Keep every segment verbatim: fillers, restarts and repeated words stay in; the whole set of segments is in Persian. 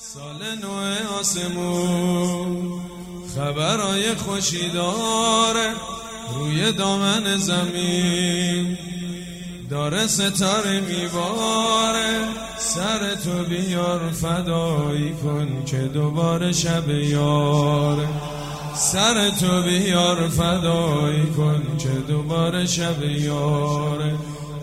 سال نو آسمون خبرای خوشی داره، روی دامن زمین داره ستاره میباره. سر تو بیار فدایی کن که دوباره شب یاره. سر تو بیار فدایی کن که دوباره شب یاره.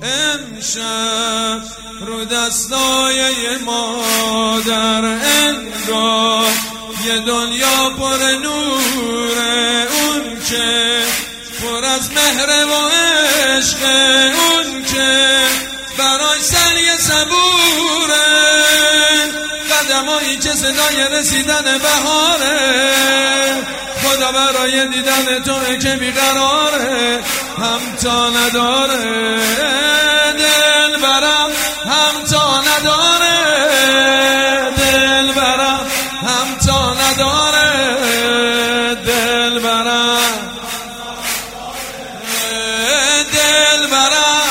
امشب رو دستای مادر انگار یه دنیا پر نوره، اون که پر از مهر و عشقه، اون که برای سریع صبوره. قدمایی که صدای رسیدن بهاره، خدا برای دیدن توه که بیقراره. همتا نداره دل برم، همتا نداره دل برم، همتا نداره دل برم، دل برم.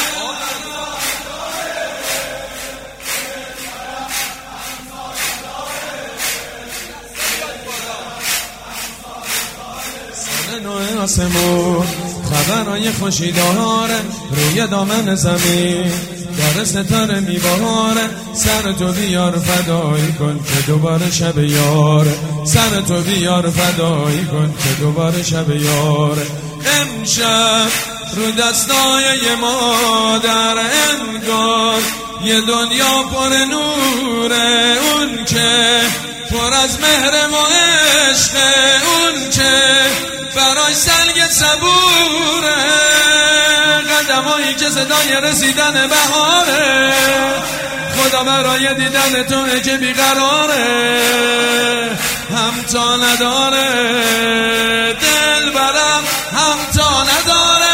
سال نو آسمون خبرای خوشی داره، روی دامن زمین داره ستاره میباره. سر تو بیار فدایی کن که دوباره شب یاره. سر تو بیار فدایی کن که دوباره شب یاره. امشب رو دستای مادر انگار یه دنیا پر نوره، اون که پر از مهر و عشقه، اون که برای سلگ صبوره. قدمایی که صدای رسیدن بهاره، خدا برای دیدن توه که بیقراره. همتا نداره دل برم، همتا نداره.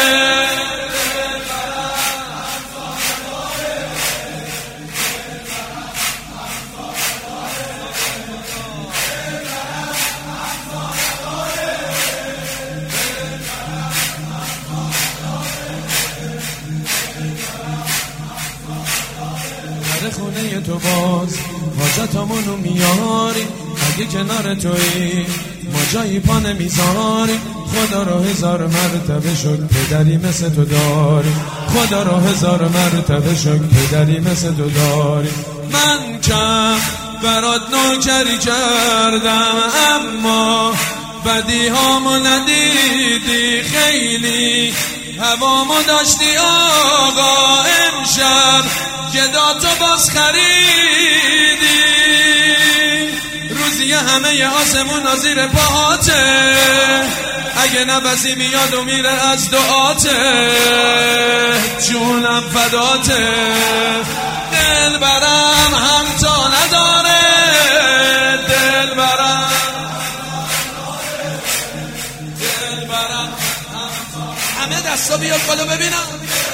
خونه تو باز حاجتامونو میاری، اگه کنار تویی ما جایی پا نمیذاری. خدا رو هزار مرتبه شد پدری مثل تو داری. خدا رو هزار مرتبه شد پدری مثل تو داری. من کم برات نوکری کردم، اما بدی هامو ندیدی. خیلی هوامو داشتی آقا، امشب گدا تو باز خریدی. روزی همه آسمون زیر پاهاته، اگه نفسی میاد و میره از دعاته. جونم فداته دل برم، همتا نداره دل برم، دل برم. همه دستا بیاد بالا ببینم.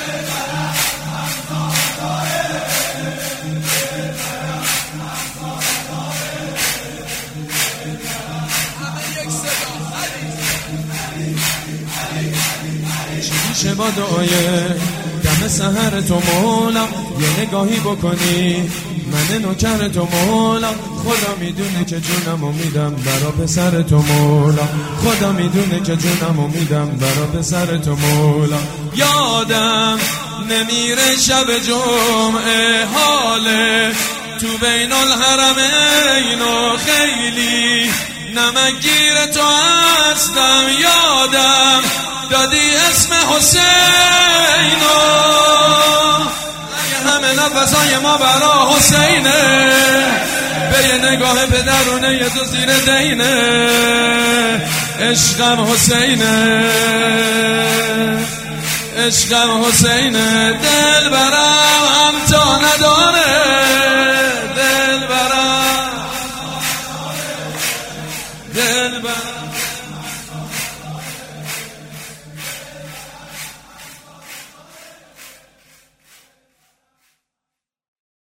چه با دعایه دم سحر تو مولا، یه نگاهی بکنی من نوکر تو مولا. خدا میدونه که جونمو میدم برا پسر تو مولا. خدا میدونه که جونمو میدم برا پسر تو مولا. یادم نمیره شب جمعه حاله تو بین الحرمین و خیلی نمگیر تو هستم. یادم دادی اسم حسینو، اگه همه نفسای ما برا حسینه. به یه نگاه پدرونه یه تو زیر دینه. عشقم حسینه، عشقم حسینه. دل برم همتا نداره دل برم، دل برم.